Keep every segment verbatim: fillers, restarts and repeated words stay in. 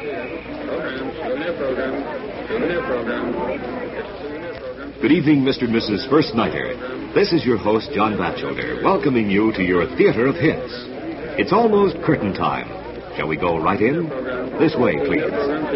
Good evening, Mister and Missus First Nighter. This is your host, John Batchelder, welcoming you to your theater of hits. It's almost curtain time. Shall we go right in? This way, please.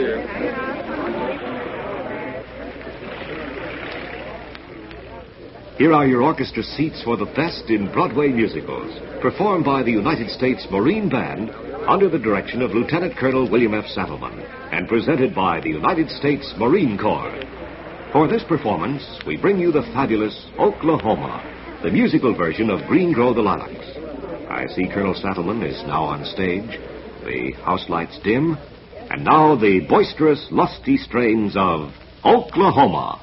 Here are your orchestra seats for the best in Broadway musicals, performed by the United States Marine Band under the direction of Lieutenant Colonel William F. Sattleman, and presented by the United States Marine Corps. For this performance, we bring you the fabulous Oklahoma, the musical version of Green Grow the Lilacs. I see Colonel Sattleman is now on stage, the house lights dim, and now the boisterous, lusty strains of Oklahoma.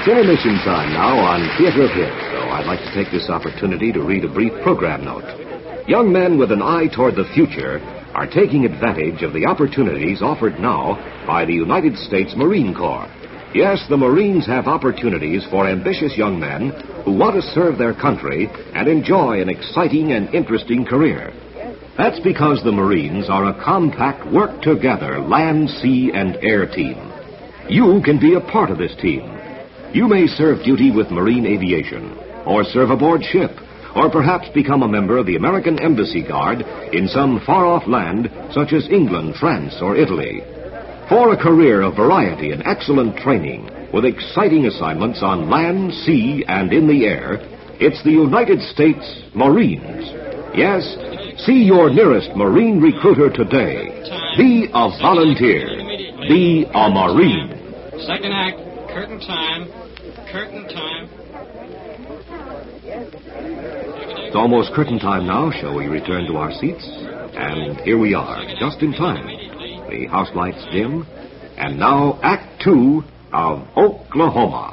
It's intermission time now on Theater of Hits, so I'd like to take this opportunity to read a brief program note. Young men with an eye toward the future are taking advantage of the opportunities offered now by the United States Marine Corps. Yes, the Marines have opportunities for ambitious young men who want to serve their country and enjoy an exciting and interesting career. That's because the Marines are a compact, work-together land, sea, and air team. You can be a part of this team. You may serve duty with Marine Aviation, or serve aboard ship, or perhaps become a member of the American Embassy Guard in some far-off land such as England, France, or Italy. For a career of variety and excellent training, with exciting assignments on land, sea, and in the air, it's the United States Marines. Yes, see your nearest Marine recruiter today. Be a volunteer. Be a Marine. Second act, curtain time, curtain time. It's almost curtain time now. Shall we return to our seats? And here we are, just in time. The house lights dim. And now, Act Two of Oklahoma.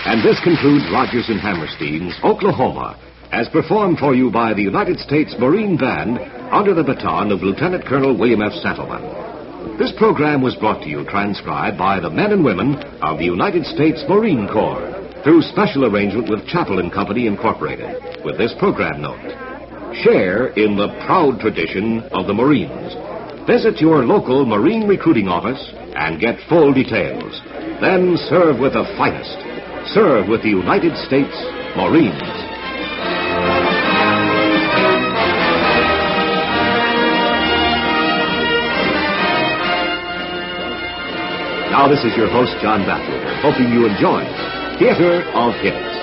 And this concludes Rodgers and Hammerstein's Oklahoma, as performed for you by the United States Marine Band under the baton of Lieutenant Colonel William F. Santelman. This program was brought to you transcribed by the men and women of the United States Marine Corps through special arrangement with Chappell and Company, Incorporated, with this program note. Share in the proud tradition of the Marines. Visit your local Marine recruiting office and get full details. Then serve with the finest. Serve with the United States Marines. Now, this is your host, John Baffler, hoping you enjoy Theater of Hits.